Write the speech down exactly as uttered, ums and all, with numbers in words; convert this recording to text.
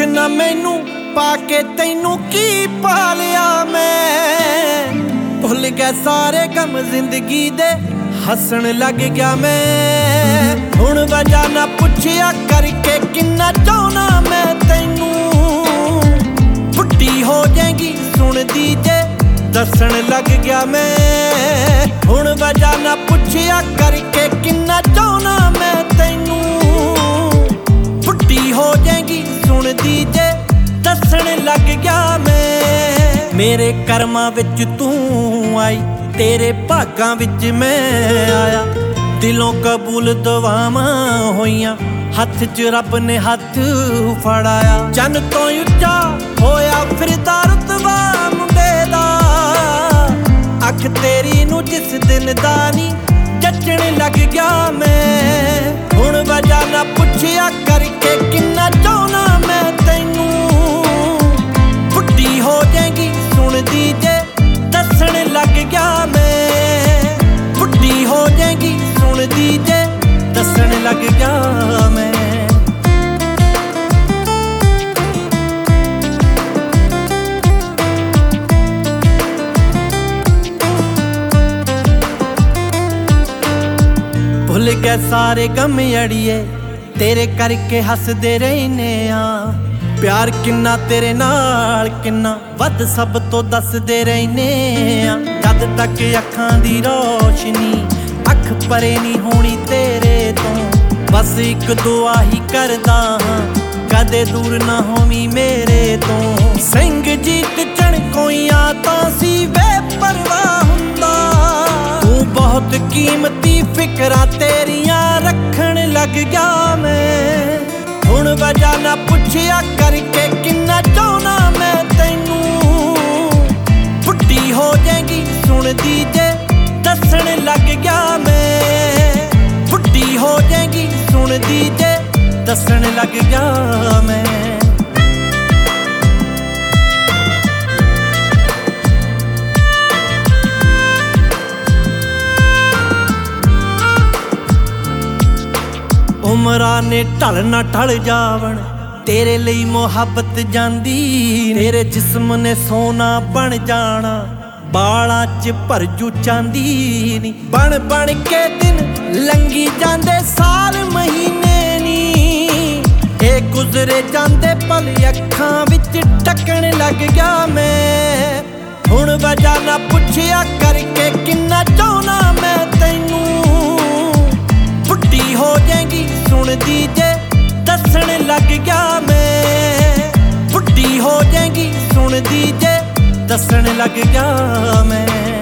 ना मैनू पाके तैनू की पा लिया मैं। भुल गया सारे गम जिंदगी दे हसन लग गया मैं। हुण वजह ना पुछया करके किन्ना चाहना मैं तैनू। बुढ़ी हो जाएगी सुन दी जे दसन लग गया मैं। हुण वजह ना पुछया करके किन्ना चाहना मैं तैनू। बुढ़ी हो जाएगी सुन दी जे दसन लग गया मैं। मेरे कर्मां विच तू आई तेरे भागां विच मैं आया। दिलों कबूल दुआवां होइयां हथ च रब ने हथ फड़ाया। जन तो उच्चा होया फिरदा रुतबा मुंडे दा। अख तेरी नू जिस दिन दा नी जचण लग गया मैं। हुण वजह ना पुछया करके किन्ना चाहना मैं तैनू। बुढ़ी हो जाएगी सुन दी जे दसन लग गया मैं। बुढ़ी हो जाएगी सुन दी जे दसन लग गया मैं। भुल गए सारे गम अड़िए तेरे करके हसदे रहने आ। प्यार किन्ना तेरे नाल किन्ना वध सब तो दसदे रहने आ। जद तक अखां दी रोशनी अख परे नहीं होनी तेरे तो। बस एक दुआ ही करदा हां कदे दूर ना होवी मेरे तो। सिंह जीत चणकोइयां तां सी वे परवाह हुंदा। तू बहुत कीमती फिकरां तेरियां रखण लग गया मैं। हुण वजह ना पुछया करके किन्ना चाहना मैं तैनू। बुढ़ी हो जाएगी सुन दी जे दसन लग गया मैं। बुढ़ी हो जाएगी सुन दी जे दसन लग गया मैं। उमरां ने ढल ना ढल जावन तेरे लिए मुहब्बत जांदी। तेरे जिस्म ने सोना बन जाना बालां च भर जू चांदी नी। बन बन के दिन लंघी जांदे साल महीने नी। ए गुजरे जांदे पल अखां विच टकण लग गया मैं। हुण वजह ना पुछया करके किन्ना चाहना मैं तैनू। बुढ़ी हो जाएगी सुन दी जे दसन लग गया मैं। बुढ़ी हो जाएगी सुन दी जे दसन लग गया मैं।